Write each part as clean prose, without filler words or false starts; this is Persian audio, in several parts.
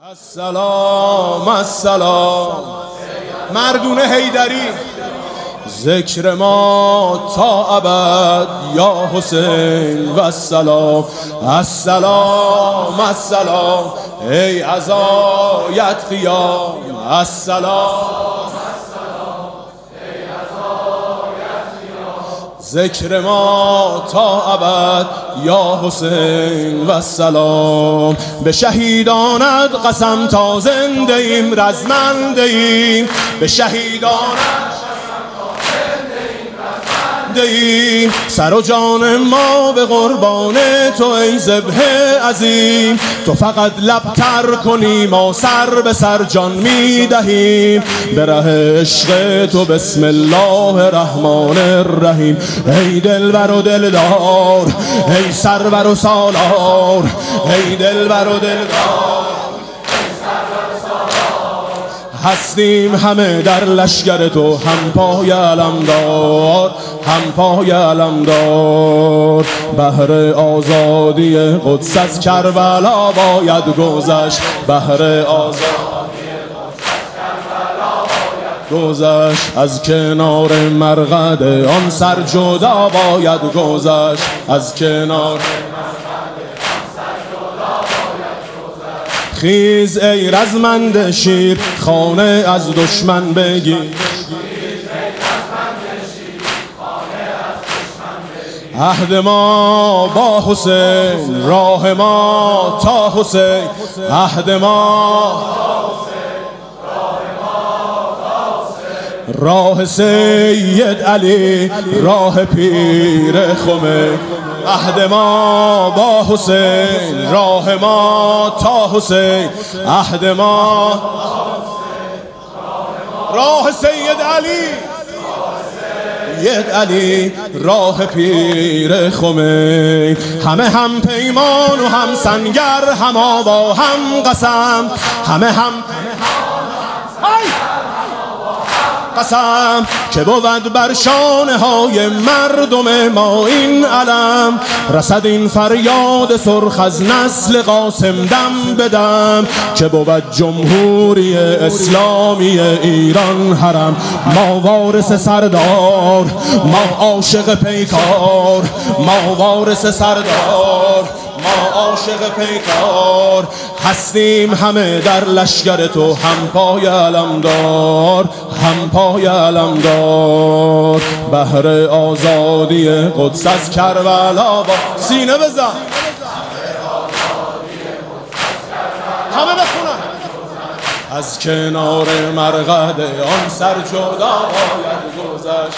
السلام السلام مردون حیدری، ذکر ما تا ابد یا حسین و السلام. السلام السلام ای عزایت قیام، السلام ذکر ما تا ابد یا حسین و السلام. به شهیدانت قسم تا زنده ایم رزمنده ایم، به شهیدانت سر و جان ما به قربان تو ای ذبح عظیم. تو فقط لب تر کنی ما سر به سر جان می دهیم، به ره عشق تو بسم الله الرحمن الرحیم. ای دلبر و دلدار، ای سرور و سالار، ای دلبر و دلدار، هستیم همه در لشگر تو، هم پای علمدار، هم پای علمدار. بهر آزادی قدس از کربلا باید گذشت، بهر آزادی گذشت. از کنار مرقد آن سر جدا باید گذشت، از کنار خیز ای رزمنده شیر، خانه از دشمن بگیر. عهد ما با حسین، راه ما تا حسین. عهد ما راه سید علی، راه پیر خمینی. عهد ما با حسین، راه ما تا حسین. عهد ما راه سید علی، سید علی، راه پیر خمینی. همه هم پیمان و هم سنگر، هم آوا هم قسم، همه هم قسم که بود بر شانه های مردم ما این علم. رسد این فریاد سرخ از نسل قاسم دم بدم، که بود جمهوری اسلامی ایران حرم. ما وارث سردار، ما عاشق پیکار، ما وارث سردار، ما عاشق پیکار. هستیم همه در لشگر تو، هم پای علمدار، هم پای علمدار. بهر آزادی قدس از کربلا با سینه بزن، همه بخونن. از کنار مرقد آن سر جدا باید گذشت،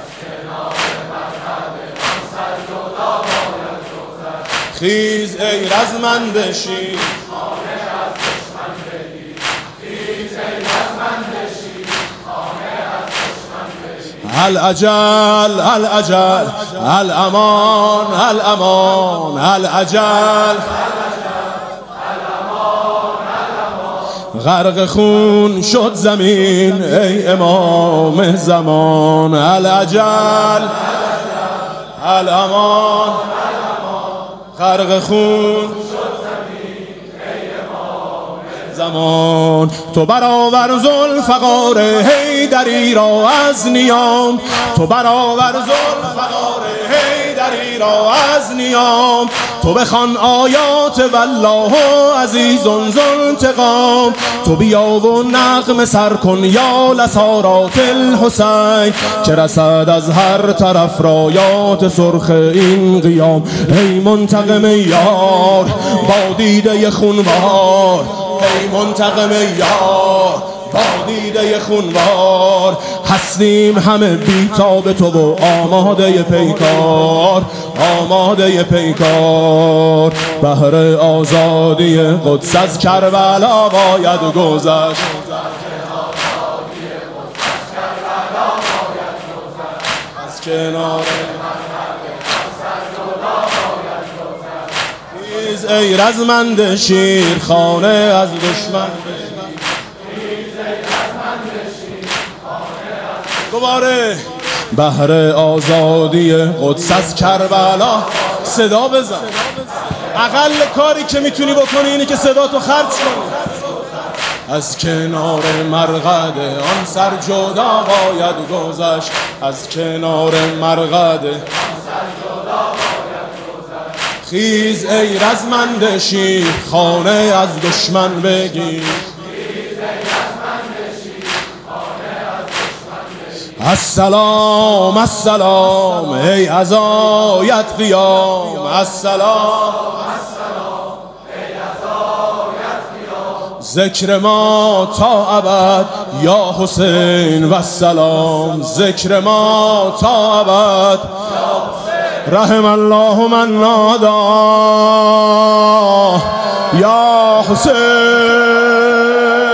خیز ای رزمنده شیر، خانه از دشمن بگیر. خیز ای رزمنده شیر، خانه از دشمن بگیر. العجل العجل الامان الامان العجل، غرق خون شد زمین ای امام زمان. العجل الامان، غرق خون شد زمین ای امام زمان. تو برآور ذوالفقار حیدری را از نیام، تو برآور ذوالفقار حیدری را از نیام. تو بخوان آیات والله عزیز ذوالانتقام. تو بیا و نغمه سر کن یا لسارات الحسین، که رسد از هر طرف رایات سرخ این قیام. ای منتقم یار با دیده خونبار، ای منتقم یار با دیده خونبار. هستیم همه بیتاب تو و آماده پیکار، آماده پیکار. بهر آزادی قدس از کربلا باید گذشت، از کنار خیز ای رزمنده شیر، خانه از دشمن دوباره. بهر آزادی قدس از کربلا صدا بزن. اقل کاری که میتونی بکنی اینه که صدا تو خرج کنی. از کنار مرقد آن سر جدا باید گذشت، از کنار مرقد خیز ای رزمنده شیر خانه از دشمن بگیر، السلام السلام ای عزایت قیام، السلام ذکر ما تا ابد یا حسین و السلام، ذکر ما تا ابد. رحم الله من نادا یا حسین.